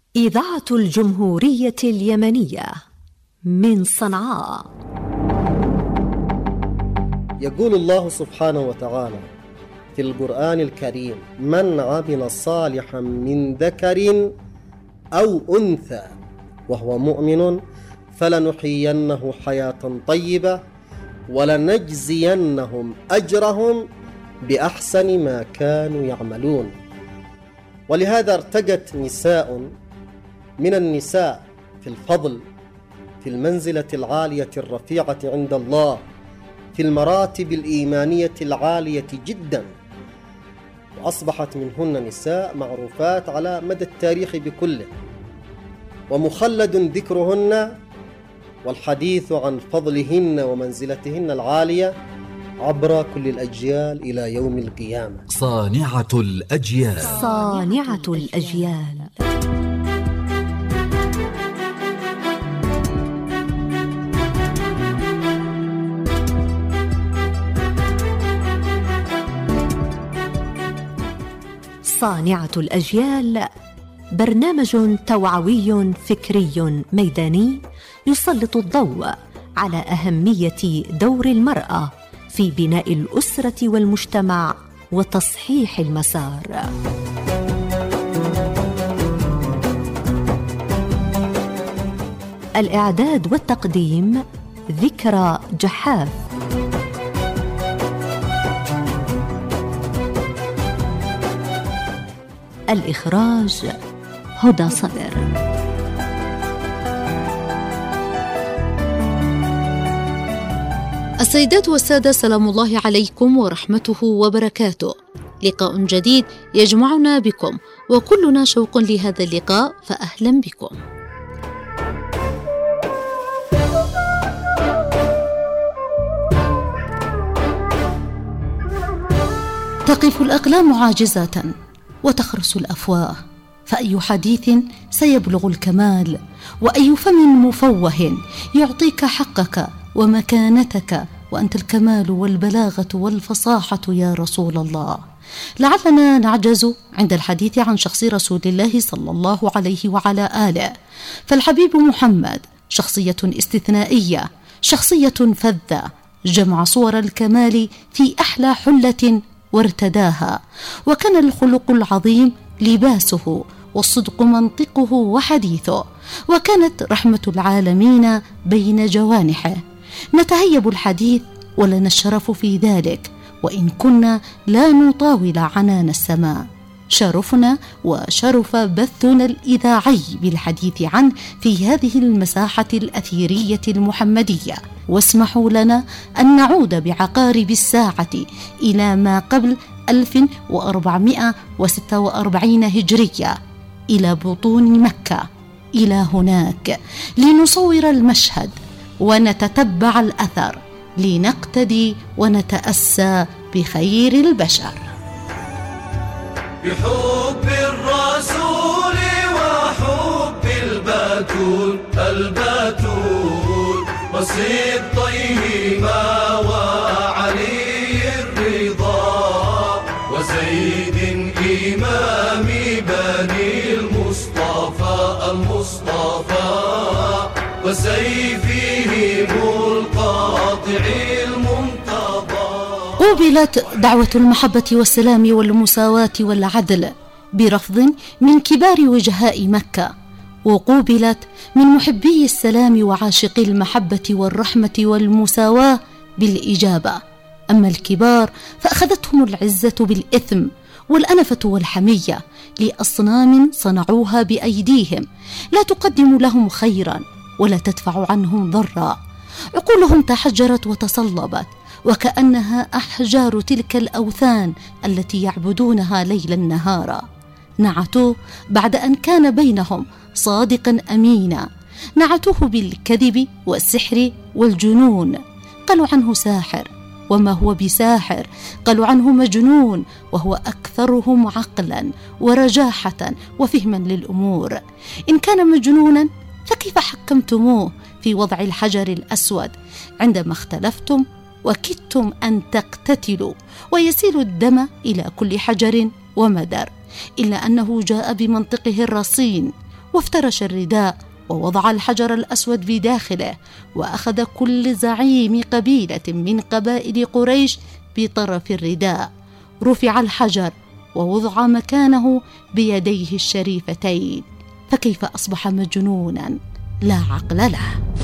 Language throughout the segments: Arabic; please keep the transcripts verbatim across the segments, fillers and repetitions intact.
إذاعة الجمهورية اليمنية من صنعاء. يقول الله سبحانه وتعالى في القرآن الكريم: من عمل صالحا من ذكر أو أنثى وهو مؤمن فلنحيينه حياة طيبة ولنجزينهم أجرهم بأحسن ما كانوا يعملون. ولهذا ارتقت نساء من النساء في الفضل، في المنزلة العالية الرفيعة عند الله، في المراتب الإيمانية العالية جدا، وأصبحت منهن نساء معروفات على مدى التاريخ بكله، ومخلد ذكرهن والحديث عن فضلهن ومنزلتهن العالية عبر كل الأجيال إلى يوم القيامة. صانعة الأجيال. صانعة الأجيال. صانعة الأجيال برنامج توعوي فكري ميداني يسلط الضوء على أهمية دور المرأة في بناء الأسرة والمجتمع وتصحيح المسار. الإعداد والتقديم ذكرى جحاف. الإخراج هدى صدر. السيدات والسادة، سلام الله عليكم ورحمته وبركاته. لقاء جديد يجمعنا بكم وكلنا شوق لهذا اللقاء، فأهلا بكم. تقف الأقلام عاجزة وتخرس الأفواه، فأي حديث سيبلغ الكمال، وأي فم مفوه يعطيك حقك ومكانتك، وأنت الكمال والبلاغة والفصاحة يا رسول الله. لعلنا نعجز عند الحديث عن شخص رسول الله صلى الله عليه وعلى آله، فالحبيب محمد شخصية استثنائية، شخصية فذة، جمع صور الكمال في أحلى حلة وارتداها، وكان الخلق العظيم لباسه، والصدق منطقه وحديثه، وكانت رحمة العالمين بين جوانحه. نتهيب الحديث ولنا الشرف في ذلك، وإن كنا لا نطاول عنان السماء. شرفنا وشرف بثنا الإذاعي بالحديث عنه في هذه المساحة الأثيرية المحمدية، واسمحوا لنا أن نعود بعقارب الساعة إلى ما قبل ألف وأربعمائة وستة وأربعين هجرية، إلى بطون مكة، إلى هناك لنصور المشهد ونتتبع الأثر، لنقتدي ونتأسى بخير البشر. بحب الرسول وحب البتول البتول وسبطيهما وعلي الرضا وزيد إمام بني المصطفى المصطفى وسيفهم القاطع المنتظى. قوبلت دعوة المحبة والسلام والمساواة والعدل برفض من كبار وجهاء مكة، وقوبلت من محبي السلام وعاشقي المحبة والرحمة والمساواة بالإجابة. أما الكبار فأخذتهم العزة بالإثم والأنفة والحمية لأصنام صنعوها بأيديهم، لا تقدم لهم خيرا ولا تدفع عنهم ضرا. عقولهم تحجرت وتصلبت، وكأنها أحجار تلك الأوثان التي يعبدونها ليلا نهارا. نعتوه بعد أن كان بينهم صادقا أمينا، نعتوه بالكذب والسحر والجنون، قالوا عنه ساحر وما هو بساحر، قالوا عنه مجنون وهو أكثرهم عقلا ورجاحة وفهما للأمور. إن كان مجنونا فكيف حكمتموه في وضع الحجر الأسود عندما اختلفتم وكدتم أن تقتتلوا ويسيل الدم إلى كل حجر ومدر؟ إلا أنه جاء بمنطقه الرصين وافترش الرداء ووضع الحجر الأسود بداخله، وأخذ كل زعيم قبيلة من قبائل قريش بطرف الرداء، رفع الحجر ووضع مكانه بيديه الشريفتين، فكيف أصبح مجنونا لا عقل له.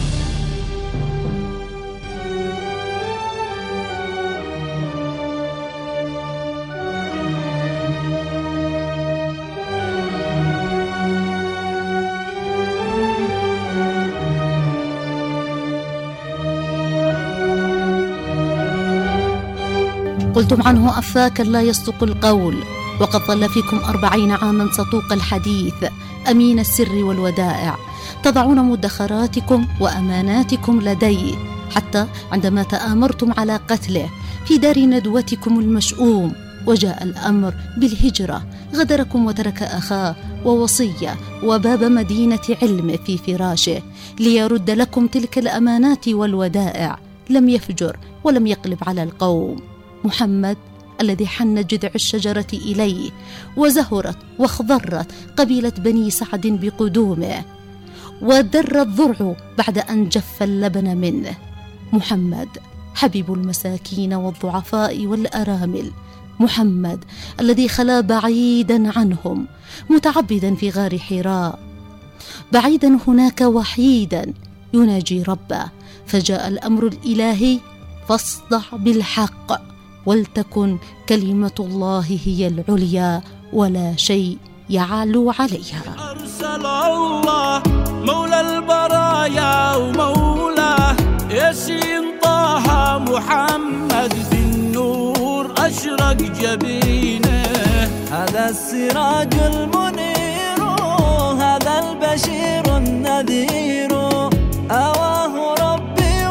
قلتم عنه أفاكا لا يصدق القول، وقد ظل فيكم أربعين عاما صدوق الحديث أمين السر والودائع، تضعون مدخراتكم وأماناتكم لديه، حتى عندما تآمرتم على قتله في دار ندوتكم المشؤوم وجاء الأمر بالهجرة غدركم وترك أخاه ووصية وباب مدينة علم في فراشه ليرد لكم تلك الأمانات والودائع. لم يفجر ولم يقلب على القوم. محمد الذي حن جذع الشجرة إليه وزهرت واخضرت قبيلة بني سعد بقدومه، ودر الضرع بعد أن جف اللبن منه. محمد حبيب المساكين والضعفاء والأرامل، محمد الذي خلا بعيدا عنهم متعبدا في غار حراء، بعيدا هناك وحيدا يناجي ربه، فجاء الأمر الإلهي فاصدع بالحق ولتكن كلمة الله هي العليا ولا شيء يعلو عليها. أرسل الله مولى البرايا ومولاه ياسين طه محمد بالنور أشرق جبينه، هذا السراج المنير هذا البشير النذير، أواه ربي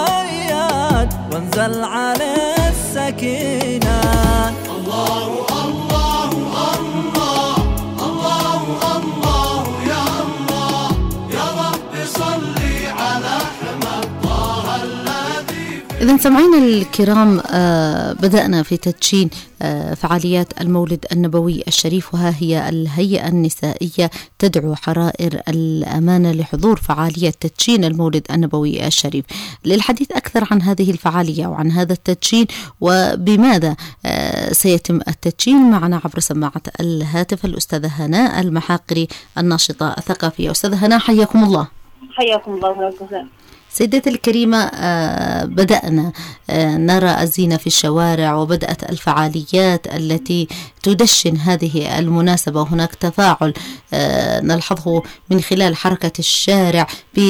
وآيات وانزل عليه السكينة. الله الله الله الله الله يا الله يا رب صلي على أحمد طه الذي. إذن سمعينا الكرام، بدأنا في تدشين فعاليات المولد النبوي الشريف، وها هي الهيئة النسائية تدعو حرائر الأمانة لحضور فعالية تدشين المولد النبوي الشريف. للحديث أكثر عن هذه الفعالية وعن هذا التدشين وبماذا سيتم التدشين، معنا عبر سماعة الهاتف الأستاذة هناء المحاقري الناشطة الثقافية. أستاذة هناء حياكم الله. حياكم الله وبركاته. سيدتي الكريمة، بدأنا نرى الزينة في الشوارع وبدأت الفعاليات التي تدشن هذه المناسبة، وهناك تفاعل نلحظه من خلال حركة الشارع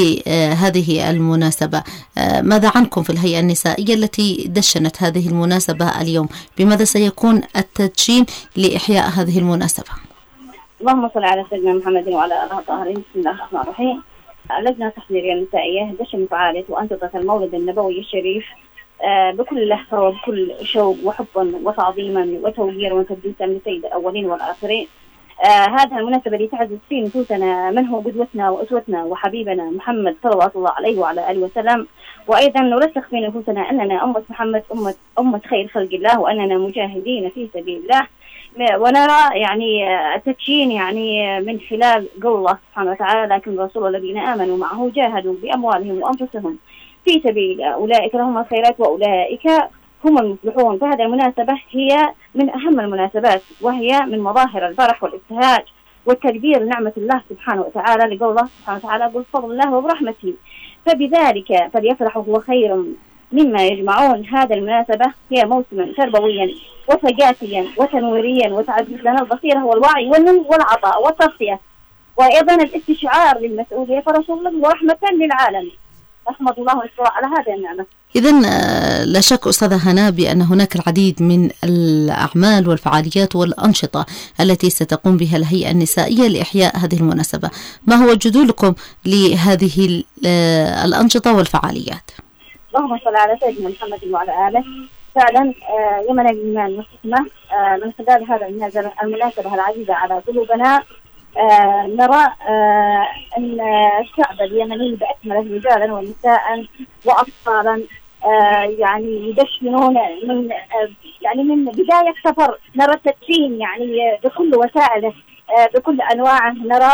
بهذه المناسبة. ماذا عنكم في الهيئة النسائية التي دشنت هذه المناسبة اليوم؟ بماذا سيكون التدشين لإحياء هذه المناسبة؟ اللهم صل على سيدنا محمد وعلى آله الطاهرين. بسم الله الرحمن الرحيم. اللجنة التحضيرية النسائية دشن فعالية وأنشطة المولد النبوي الشريف بكل لهفة وبكل شوق وحبا وتعظيما وتوقيرا وتقديسا لسيد الأولين والآخرين. آه هذه المناسبة اللي تعزز في نفوسنا من هو قدوتنا وأسوتنا وحبيبنا محمد صلى الله عليه وعلى آله وسلم، وأيضا نرسخ في نفوسنا أننا أمة محمد أمة أمة خير خلق الله، وأننا مجاهدين في سبيل الله. ونرى يعني التدشين يعني من خلال قول الله سبحانه وتعالى: لكن الرسول الذين آمنوا معه جاهدوا بأموالهم وأنفسهم في سبيل أولئك لهم الخيرات وأولئك هم المفلحون. فهذه المناسبة هي من أهم المناسبات، وهي من مظاهر الفرح والابتهاج والتقدير لنعمة الله سبحانه وتعالى، لقول الله سبحانه وتعالى: قل بفضل الله وبرحمته فبذلك فليفرحوا هو خير مما يجمعون. هذا المناسبة هي موسما تربويا وثقافيا وتنويريا وتعزز لنا البصيرة والوعي والنمو والعطاء والتصفية، وأيضا الاستشعار للمسؤولية فرسول الله ورحمة للعالم. أحمد الله والشكر على هذه النعمة. إذن لا شك أستاذة هناء بأن هناك العديد من الأعمال والفعاليات والأنشطة التي ستقوم بها الهيئة النسائية لإحياء هذه المناسبة. ما هو جدولكم لهذه الأنشطة والفعاليات؟ اللهم صل على سيدنا محمد وعلى آله. فعلا يمن الإيمان والحكمة من خلال هذا المناسبة العزيزة على قلوبنا آه نرى آه أن الشعب اليمني بأكمله رجالا ونساء وأطفالا آه يعني يدشنون من آه يعني من بداية سفر. نرى التدشين يعني بكل وسائله آه بكل أنواعه. نرى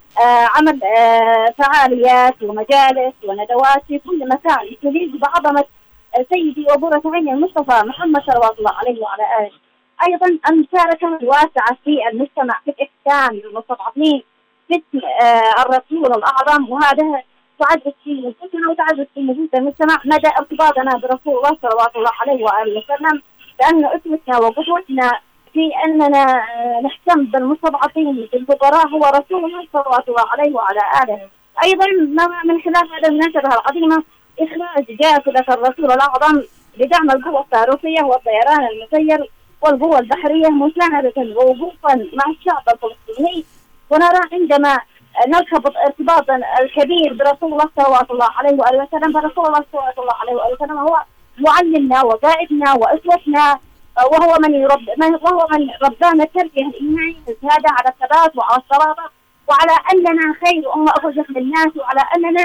عمل فعاليات ومجالس وندوات في كل مكان تليق بعظمة سيدي وقرة عيني المصطفى محمد صلوات الله عليه وعلى آله. أيضا المشاركة الواسعة في المجتمع في الإحسان للمستضعفين باسم الرسول الأعظم، وهذا تعزز في نفوسنا وتعزز في نفوس المجتمع مدى ارتباطنا برسول الله صلوات الله عليه وآله وسلم، لأن أسوتنا وقدوتنا في أننا نهتم بالمستضعفين بالفقراء هو رسول الله صلوات الله عليه وعلى آله. أيضا من خلال هذا المناسبة العظيمة إخراج جائزة الرسول الأعظم لدعم القوى الصاروخية والطيران المسير والقوى البحرية مساندة ووقوفا مع الشعب الفلسطيني. ونرى عندما نرتبط ارتباطا الكبير برسول الله صلوات الله عليه وآله وسلم، فرسول الله صلوات الله عليه وآله وسلم هو معلمنا وقائدنا وأسوتنا، وهو من يرب وهو من ربانا التربية الإيمانية الزيادة على الثبات وعلى الصلابة، وعلى أننا خير أمة أخرجت للناس، وعلى أننا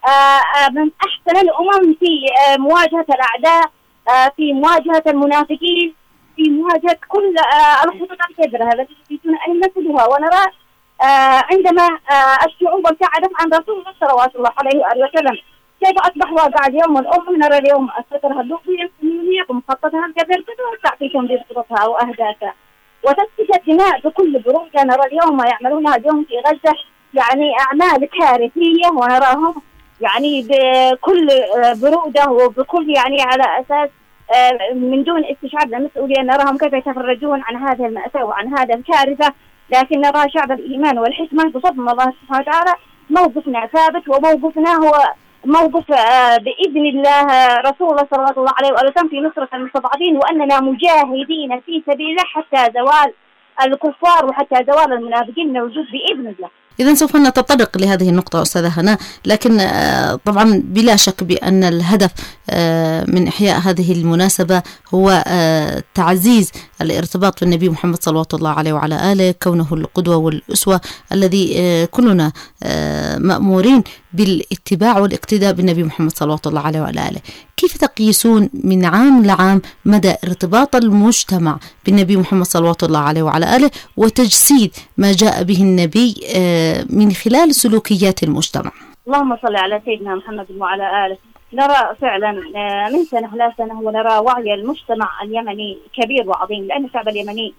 من أحسن الأمم في مواجهة الأعداء، في مواجهة المنافقين، في مواجهة كل الخطط الكبرى التي يريدون أن ينفذوها. ونرى عندما الشعوب ابتعدت عن رسول الله صلوات الله عليه وآله وسلم كيف أصبح واقع اليوم الأمة. نرى اليوم الفترة اللوبية السنية ومخططها الكبير تتوسع في تنظيم خططها وأهدافها وتسفك الدماء بكل برودة. نرى اليوم ما يعملونها اليوم في غزة يعني أعمال كارثية، ونراهم يعني بكل برودة وبكل يعني على أساس من دون استشعار المسؤولية. نراهم كيف يتفرجون عن هذه المأساة وعن هذه الكارثة، لكن نرى شعب الإيمان والحكمة بفضل الله سبحانه وتعالى موقفنا ثابت، وموقفنا هو موقف بإذن الله رسول الله صلى الله عليه وسلم في نصرة المستضعفين، وأننا مجاهدين في سبيله حتى زوال الكفار وحتى زوال المنافقين من الوجود بإذن الله. إذن سوف نتطرق لهذه النقطة أستاذة هناء، لكن طبعا بلا شك بأن الهدف من إحياء هذه المناسبة هو تعزيز الارتباط بالنبي محمد صلوات الله عليه وعلى آله، كونه القدوة والأسوة الذي كلنا مأمورين بالاتباع والاقتداء بالنبي محمد صلوات الله عليه وعلى آله. كيف تقيسون من عام لعام مدى ارتباط المجتمع بالنبي محمد صلوات الله عليه وعلى آله وتجسيد ما جاء به النبي من خلال سلوكيات المجتمع؟ اللهم صل على سيدنا محمد وعلى آله. نرى فعلا من سنة لا سنة ونرى وعي المجتمع اليمني كبير وعظيم، لأن الشعب اليمني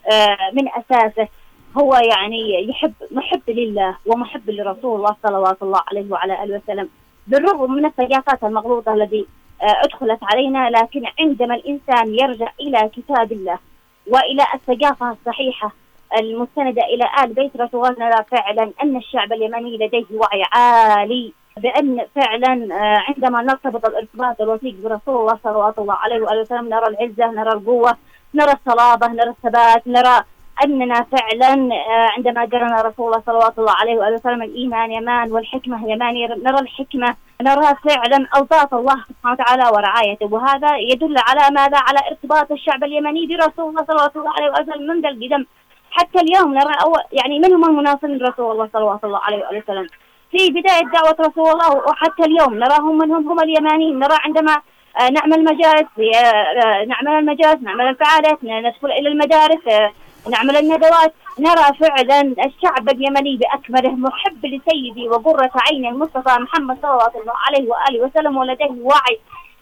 من أساسه هو يعني يحب محب لله ومحب لرسول الله صلوات الله عليه وعلى آله وسلم، بالرغم من الثقافات المغلوطة التي أدخلت علينا. لكن عندما الإنسان يرجع إلى كتاب الله وإلى الثقافة الصحيحة المستندة إلى آل بيت رسول الله، نرى فعلا أن الشعب اليمني لديه وعي عالي، بأن فعلا عندما نرتبط الارتباط الوثيق برسول الله صلوات الله عليه وآله وسلم نرى العزة، نرى القوة، نرى الصلابة، نرى الثبات، نرى أننا فعلا عندما جرنا رسول الله صلوات الله عليه وآله وسلم الإيمان يمان والحكمة يماني، نرى الحكمة، نرى فعلا أوصاف الله سبحانه وتعالى ورعايته. وهذا يدل على ماذا؟ على ارتباط الشعب اليمني برسول الله صلوات الله عليه وآله وسلم منذ القدم حتى اليوم. نرى يعني من هم المناصرين رسول الله صلوات الله عليه وآله وسلم في بداية دعوة رسول الله وحتى اليوم نراهم من هم هم اليمانيين. نرى عندما نعمل مجالس نعمل المجالس نعمل الفعاليات ندخل إلى المدارس نعمل الندوات، نرى فعلا الشعب اليمني بأكمله محب لسيدي وقرة عين المصطفى محمد صلى الله عليه وآله وسلم، ولديه وعي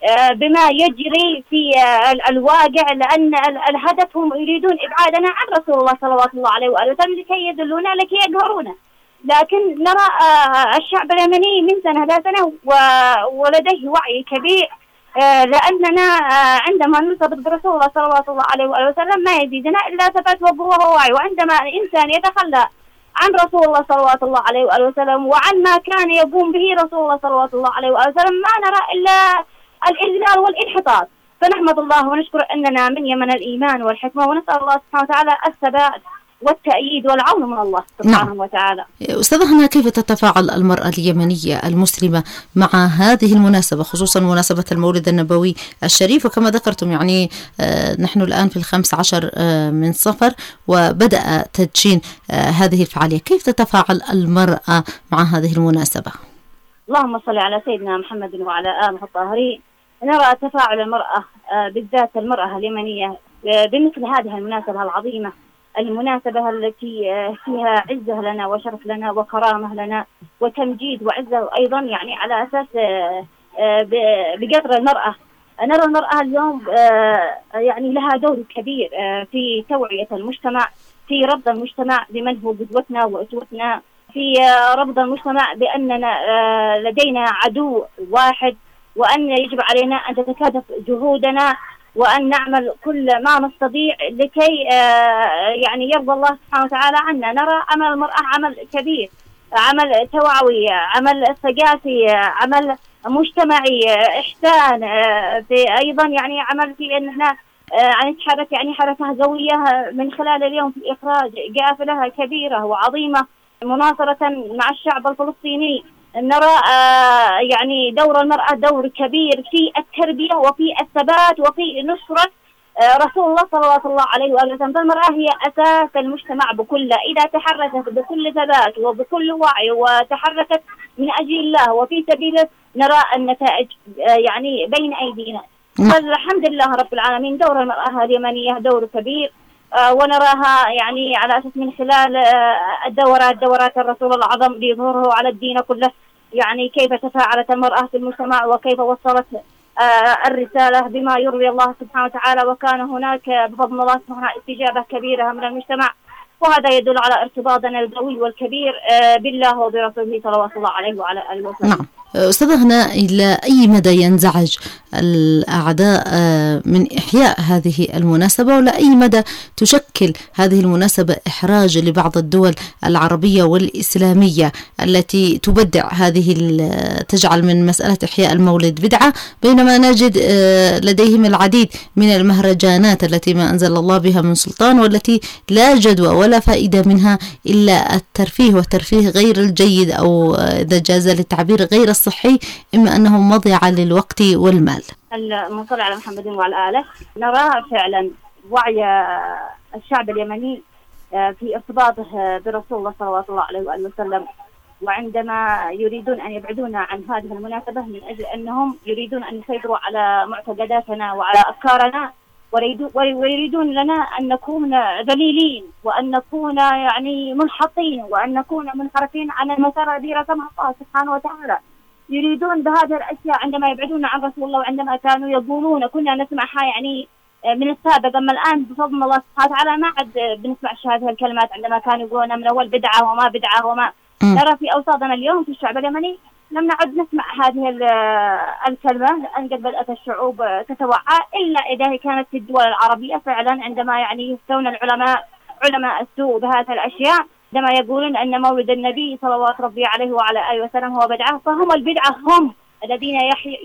بما يجري في الواقع، لأن الهدف هم يريدون إبعادنا عن رسول الله صلوات الله عليه وآله وسلم لكي يدلونا لكي يقهرونا. لكن نرى الشعب اليمني من سنة لا سنة ولديه وعي كبير، لأننا عندما نرتبط برسول الله صلوات الله عليه وآله وسلم ما يزيدنا إلا ثبات وقوة ووعي. وعندما الإنسان يتخلى عن رسول الله صلوات الله عليه وآله وسلم وعن ما كان يقوم به رسول الله صلوات الله عليه وآله وسلم ما نرى إلا الإذلال والانحطاط. فنحمد الله ونشكر أننا من يمن الإيمان والحكمة، ونسأل الله سبحانه وتعالى الثبات والتأييد والعون من الله سبحانه نعم. وتعالى. أستاذة هنا، كيف تتفاعل المرأة اليمنية المسلمة مع هذه المناسبة، خصوصا مناسبة المولد النبوي الشريف؟ وكما ذكرتم يعني آه نحن الآن في الخمس عشر آه من صفر وبدأ تدشين آه هذه الفعالية. كيف تتفاعل المرأة مع هذه المناسبة؟ اللهم صل على سيدنا محمد وعلى آله الطاهرين. نرى تفاعل المرأة آه بالذات المرأة اليمنية آه بمثل هذه المناسبة العظيمة المناسبة التي فيها عزة لنا وشرف لنا وكرامة لنا وتمجيد وعزة أيضا، يعني على أساس بقدر المرأة. نرى المرأة اليوم يعني لها دور كبير في توعية المجتمع، في ربط المجتمع بمن هو قدوتنا وأسوتنا، في ربط المجتمع بأننا لدينا عدو واحد، وأن يجب علينا أن تتكاتف جهودنا وأن نعمل كل ما نستطيع لكي يعني يرضى الله سبحانه وتعالى عنا. نرى عمل المرأة عمل كبير، عمل توعوي، عمل ثقافي، عمل مجتمعي، إحسان، في أيضا يعني عمل في أننا نتحرك يعني حركة قوية من خلال اليوم في إخراج قافلة كبيرة وعظيمة مناصرة مع الشعب الفلسطيني. نرى يعني دور المرأة دور كبير في التربية وفي الثبات وفي نصرة رسول الله صلى الله عليه وسلم. فالمرأة هي أساس المجتمع بكله، إذا تحركت بكل ثبات وبكل وعي وتحركت من أجل الله وفي سبيله نرى النتائج يعني بين أيدينا. فالحمد لله رب العالمين دور المرأة اليمنية دور كبير، ونراها يعني على أساس من خلال الدورات دورات الرسول الأعظم ليظهره على الدين كله، يعني كيف تفاعلت المرأة في المجتمع وكيف وصلت الرسالة بما يرضي الله سبحانه وتعالى، وكان هناك بفضل الله سبحانه استجابة كبيرة من المجتمع، وهذا يدل على ارتباطنا القوي والكبير بالله وبرسوله صلى الله عليه وعلى آله وسلم. نعم. أستاذة هنا، إلى أي مدى ينزعج الأعداء من إحياء هذه المناسبة، ولا أي مدى تشكل هذه المناسبة إحراج لبعض الدول العربية والإسلامية التي تبدع هذه تجعل من مسألة إحياء المولد بدعة، بينما نجد لديهم العديد من المهرجانات التي ما أنزل الله بها من سلطان، والتي لا جدوى ولا فائدة منها إلا الترفيه، والترفيه غير الجيد أو إذا جاز للتعبير غير الصحي، إما أنه مضيعة للوقت والمال. المصلي على محمد وعلى آله. نرى فعلا وعي الشعب اليمني في ارتباطه برسول الله صلى الله عليه وآله وسلم، وعندما يريدون أن يبعدونا عن هذه المناسبة من أجل أنهم يريدون أن يسيطروا على معتقداتنا وعلى أفكارنا، ويريدون لنا أن نكون ذليلين وأن نكون يعني منحطين وأن نكون منحرفين عن المسار الذي رسمه الله سبحانه وتعالى. يريدون بهذه الأشياء عندما يبعدون عن رسول الله، وعندما كانوا يقولون كنا نسمعها يعني من السابق، أما الآن بفضل الله سبحانه وتعالى ما عاد بنسمع هذه الكلمات عندما كانوا يقولون من أول بدعة وما بدعة وما م. نرى في أوساطنا اليوم في الشعب اليمني لم نعد نسمع هذه الكلمة، لأن قد بدأت الشعوب تتوعى، إلا إذا كانت في الدول العربية فعلا عندما يعني يفتون العلماء علماء السوء بهذه الأشياء، عندما يقولون أن مولد النبي صلى الله عليه وعلى آله وسلم هو بدعة، فهم البدعة هم الذين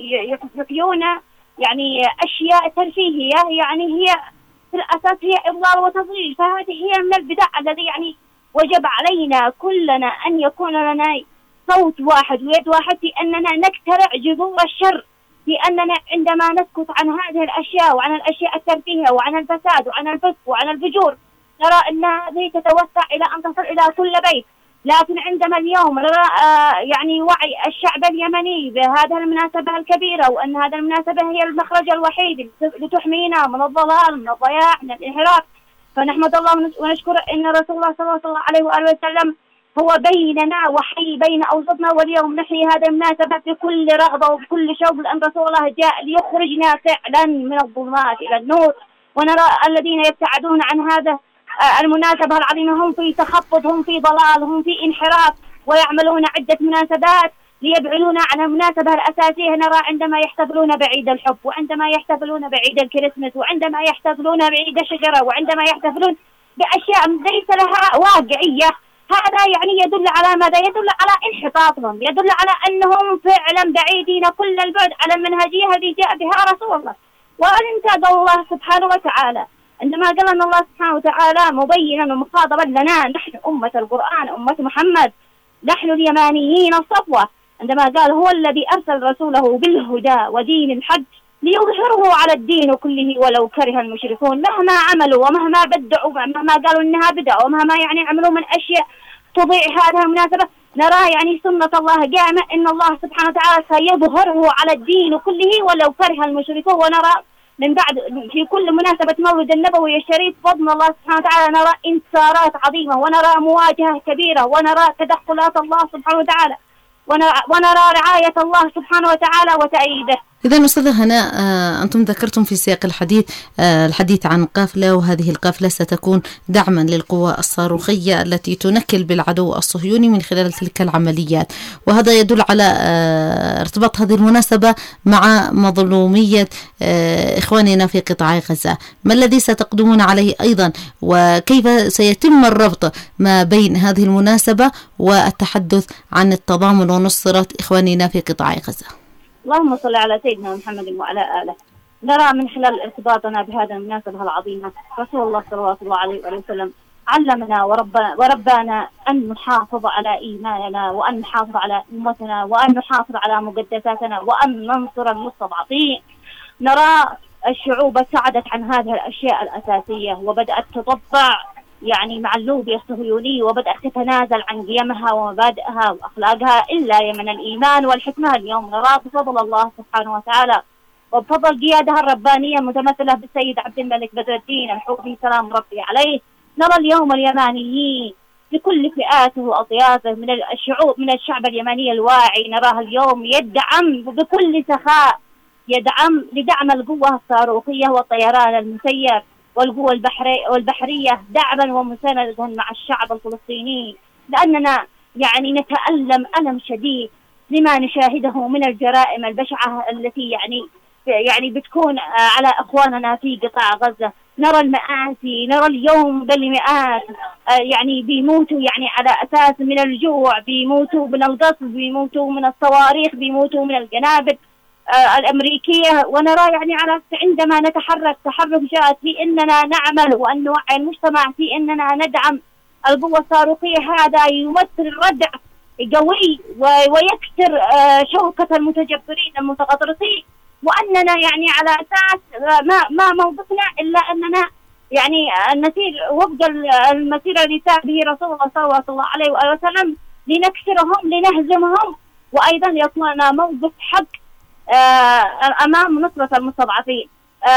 يحيون يعني أشياء ترفيهية، يعني هي في الأساس هي إضلال وتضليل، فهذه هي من البدع الذي يعني وجب علينا كلنا أن يكون لنا صوت واحد ويد واحد في أننا نكترع جذور الشر، في أننا عندما نسكت عن هذه الأشياء وعن الأشياء الترفيهية وعن الفساد وعن الفسق وعن الفجور، نرى أن هذه تتوسع إلى أن تصل إلى كل بيت. لكن عندما اليوم نرى يعني وعي الشعب اليمني بهذه المناسبة الكبيرة، وأن هذه المناسبة هي المخرج الوحيد لتحمينا من الضلال من الضياع من الانحراف، فنحمد الله ونشكر أن رسول الله صلى الله عليه وآله وسلم هو بيننا وحي بين أوسطنا، واليوم نحيي هذه المناسبة بكل رغبة وبكل شوق، لأن رسول الله جاء ليخرجنا فعلا من الظلمات إلى النور. ونرى الذين يبتعدون عن هذا المناسبة العظيمة هم في تخبط، هم في ضلال، هم في انحراف، ويعملون عدة مناسبات ليبعدونا عن المناسبة الأساسية. نرى عندما يحتفلون بعيد الحب، وعندما يحتفلون بعيد الكريسماس، وعندما يحتفلون بعيد الشجرة، وعندما يحتفلون بأشياء ليس لها واقعية، هذا يعني يدل على ماذا؟ يدل على انحطاطهم، يدل على أنهم فعلا بعيدين كل البعد على المنهجية التي جاء بها رسول الله. وأن قال الله سبحانه وتعالى عندما قال أن الله سبحانه وتعالى مبينا ومخاطبا لنا نحن أمة القرآن أمة محمد نحن اليمانيين الصفوة، عندما قال هو الذي أرسل رسوله بالهدى ودين الحق ليظهره على الدين كله ولو كره المشركون. مهما عملوا ومهما بدعوا ومهما قالوا إنها بدعة ومهما يعني عملوا من أشياء تضيع هذه المناسبة، نرى يعني سنة الله قائمة إن الله سبحانه وتعالى سيظهره على الدين كله ولو كره المشركون. ونرى من بعد في كل مناسبة مولد النبوي الشريف بفضل الله سبحانه وتعالى نرى انتصارات عظيمة، ونرى مواجهة كبيرة، ونرى تدخلات الله سبحانه وتعالى، ونرى رعاية الله سبحانه وتعالى وتأييده. إذا أستاذة هناء، أنتم ذكرتم في سياق الحديث الحديث عن قافلة، وهذه القافلة ستكون دعما للقوى الصاروخية التي تنكل بالعدو الصهيوني من خلال تلك العمليات، وهذا يدل على ارتباط هذه المناسبة مع مظلومية إخواننا في قطاع غزة. ما الذي ستقدمون عليه أيضا، وكيف سيتم الربط ما بين هذه المناسبة والتحدث عن التضامن ونصرة إخواننا في قطاع غزة؟ اللهم صل على سيدنا محمد وعلى آله. نرى من خلال ارتباطنا بهذه المناسبة العظيمة رسول الله صلى الله عليه وسلم علمنا وربنا, وربنا أن نحافظ على إيماننا، وأن نحافظ على أمتنا، وأن نحافظ على مقدساتنا، وأن ننصر المستضعفين. نرى الشعوب ابتعدت عن هذه الأشياء الأساسية، وبدأت تطبع يعني مع اللوبي الصهيوني، وبدأت تتنازل عن قيمها ومبادئها وأخلاقها إلا من الإيمان والحكمة. اليوم نرى بفضل الله سبحانه وتعالى وبفضل قيادها الربانية المتمثلة بالسيد عبد الملك بدر الدين الحوثي سلام ربي عليه، نرى اليوم اليمانيين بكل فئاته وأطيافه من الشعوب من الشعب اليماني الواعي، نراه اليوم يدعم بكل سخاء، يدعم لدعم القوة الصاروخية والطيران المسير والقوة البحرية والبحرية دعما ومساندا مع الشعب الفلسطيني، لأننا يعني نتألم ألم شديد لما نشاهده من الجرائم البشعة التي يعني يعني بتكون على إخواننا في قطاع غزة. نرى المآسي، نرى اليوم بالمئات يعني بيموتوا يعني على أساس من الجوع، بيموتوا من القصف، بيموتوا من الصواريخ، بيموتوا من القنابل الأمريكية. ونرى يعني على عندما نتحرك تحرك جاد في أننا نعمل وأن نوعي المجتمع في أننا ندعم القوة الصاروخية، هذا يمثل ردع قوي ويكسر شوكة المتجبرين المتغطرسين، وأننا يعني على أساس ما ما موقفنا إلا أننا يعني نسير وفق المسيرة اللي سار به رسول الله صلى الله عليه وسلم لنكسرهم لنهزمهم، وأيضا يكون موقف حق أمام نصرة المستضعفين.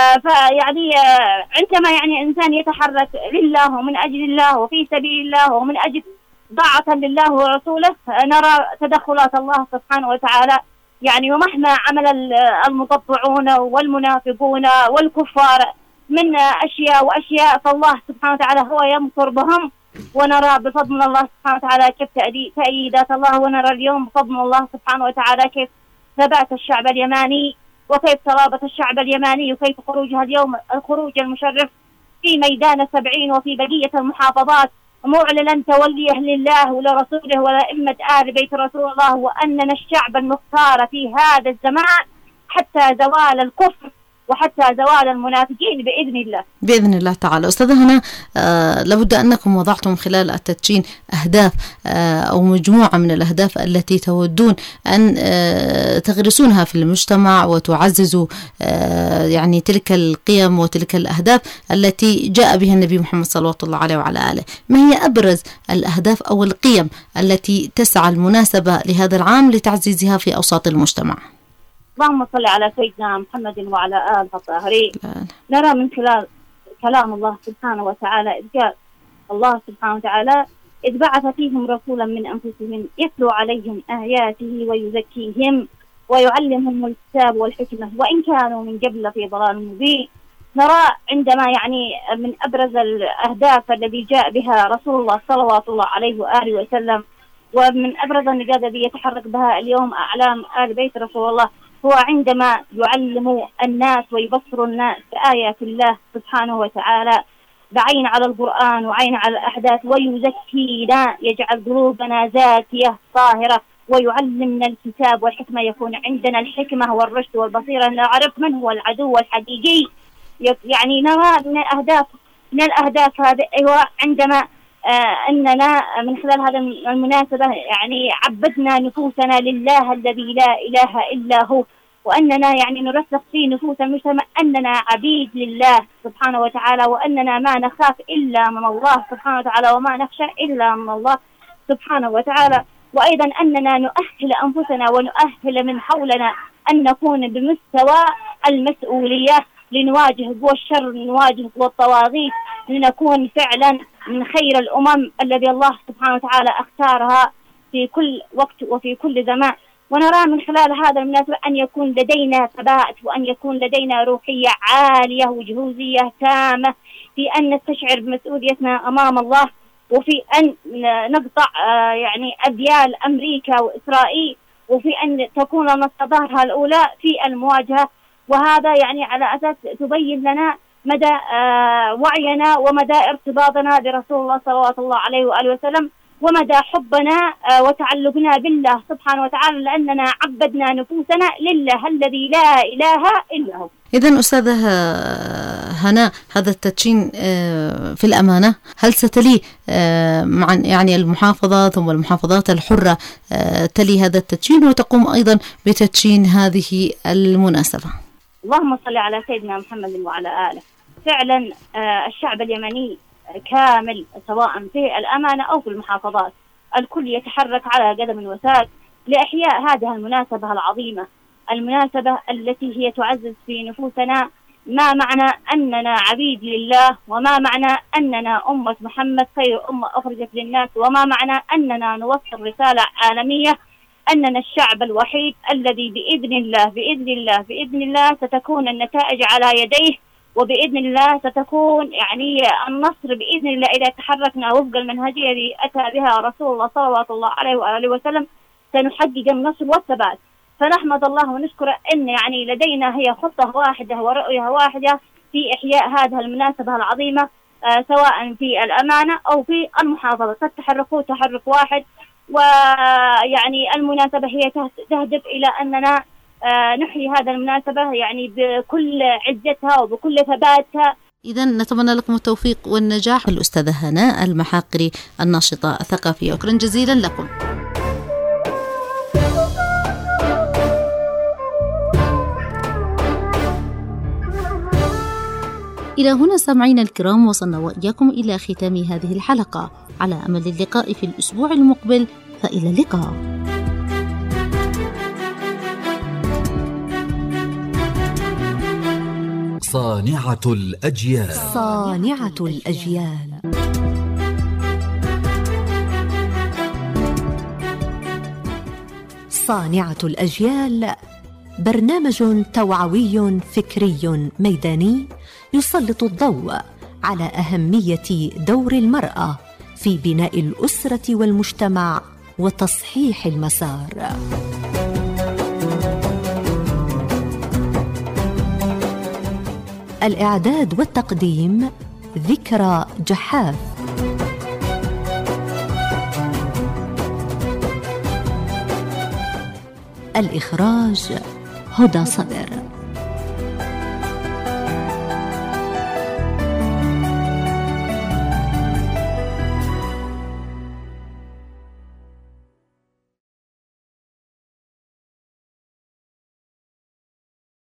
فيعني عندما يعني إنسان يتحرك لله ومن أجل الله وفي سبيل الله ومن أجل طاعة لله ورسوله، نرى تدخلات الله سبحانه وتعالى يعني. ومهما عمل المطبعون والمنافقون والكفار من أشياء وأشياء، فالله سبحانه وتعالى هو يمكر بهم، ونرى بفضل الله سبحانه وتعالى كيف تأييدات الله، ونرى اليوم بفضل الله سبحانه وتعالى كيف ثبات الشعب اليماني وكيف صلابة الشعب اليماني، وكيف خروجها اليوم الخروج المشرف في ميدان السبعين وفي بقية المحافظات معلنا توليه لله ولرسوله ولأئمة آل بيت رسول الله، وأننا الشعب المختار في هذا الزمان حتى زوال الكفر وحتى زوال المنافقين بإذن الله بإذن الله تعالى. أستاذة هنا، آه لابد أنكم وضعتم خلال التدشين أهداف آه أو مجموعة من الأهداف التي تودون أن آه تغرسونها في المجتمع وتعززوا آه يعني تلك القيم وتلك الأهداف التي جاء بها النبي محمد صلى الله عليه وعلى آله. ما هي أبرز الأهداف أو القيم التي تسعى المناسبة لهذا العام لتعزيزها في أوساط المجتمع؟ اللهم صل على سيدنا محمد وعلى آله الطاهرين. نرى من خلال كلام الله سبحانه وتعالى إذ قال الله سبحانه وتعالى إذ بعث فيهم رسولا من أنفسهم يتلو عليهم آياته ويزكيهم ويعلمهم الكتاب والحكمة وإن كانوا من قبل في ضلال مبين. نرى عندما يعني من أبرز الأهداف الذي جاء بها رسول الله صلى الله عليه وآله وسلم، ومن أبرز النقاط التي يتحرك بها اليوم أعلام آل بيت رسول الله، هو عندما يعلم الناس ويبصر الناس بآيات الله سبحانه وتعالى بعين على القرآن وعين على الأحداث، ويزكينا يجعل قلوبنا زاكية طاهرة، ويعلمنا الكتاب والحكمة، يكون عندنا الحكمة والرشد والبصيرة نعرف من هو العدو الحقيقي. يعني نرى من الأهداف من الأهداف هذه أيوة عندما آه أننا من خلال هذا المناسبة يعني عبدنا نفوسنا لله الذي لا إله إلا هو، وأننا يعني نرسخ في نفوس المجتمع أننا عبيد لله سبحانه وتعالى، وأننا ما نخاف إلا من الله سبحانه وتعالى وما نخشى إلا من الله سبحانه وتعالى، وأيضا أننا نؤهل أنفسنا ونؤهل من حولنا أن نكون بمستوى المسؤولية، لنواجه قوى الشر، لنواجه قوى الطواغيت، لنكون فعلا من خير الأمم الذي الله سبحانه وتعالى اختارها في كل وقت وفي كل زمان. ونرى من خلال هذا المناسبة أن يكون لدينا ثبات، وأن يكون لدينا روحية عالية وجهوزية تامة في أن نستشعر بمسؤوليتنا أمام الله، وفي أن نقطع يعني أذيال أمريكا وإسرائيل، وفي أن تكون مصدرها الأولى في المواجهة. وهذا يعني على أساس تبين لنا مدى وعينا ومدى ارتباطنا برسول الله صلوات الله عليه وآله وسلم، ومدى حبنا وتعلقنا بالله سبحانه وتعالى، لأننا عبدنا نفوسنا لله الذي لا إله إلا هو. إذن أستاذة هناء، هذا التدشين في الأمانة هل ستلي مع يعني المحافظات ثم المحافظات الحرة تلي هذا التدشين وتقوم أيضا بتدشين هذه المناسبة؟ اللهم صل على سيدنا محمد وعلى آله. فعلا الشعب اليمني كامل سواء في الأمانة أو في المحافظات الكل يتحرك على قدم وساق لإحياء هذه المناسبة العظيمة، المناسبة التي هي تعزز في نفوسنا ما معنى أننا عبيد لله، وما معنى أننا أمة محمد خير أمة أخرجت للناس، وما معنى أننا نوصل رسالة عالمية أننا الشعب الوحيد الذي بإذن الله بإذن الله بإذن الله ستكون النتائج على يديه، وبإذن الله ستكون يعني النصر بإذن الله إذا تحركنا وفق المنهجية التي أتى بها رسول الله صلوات الله عليه وآله وسلم، سنحقق النصر والثبات. فنحمد الله ونشكر أن يعني لدينا هي خطة واحدة ورؤية واحدة في إحياء هذه المناسبة العظيمة، آه سواء في الأمانة أو في المحافظة، تتحركوا تحرك واحد. ويعني المناسبة هي تهدف إلى أننا آه نحيي هذا المناسبة يعني بكل عزتها وبكل ثباتها. إذن نتمنى لكم التوفيق والنجاح. الأستاذة هناء المحاقري الناشطة الثقافية، شكرا جزيلا لكم. إلى هنا سامعينا الكرام وصلنا وإياكم إلى ختام هذه الحلقة، على أمل اللقاء في الأسبوع المقبل، فإلى اللقاء. صانعة الأجيال. صانعة الأجيال. صانعة الأجيال برنامج توعوي فكري ميداني يسلط الضوء على أهمية دور المرأة في بناء الأسرة والمجتمع وتصحيح المسار. الإعداد والتقديم ذكرى جحاف. الإخراج هدى صدر.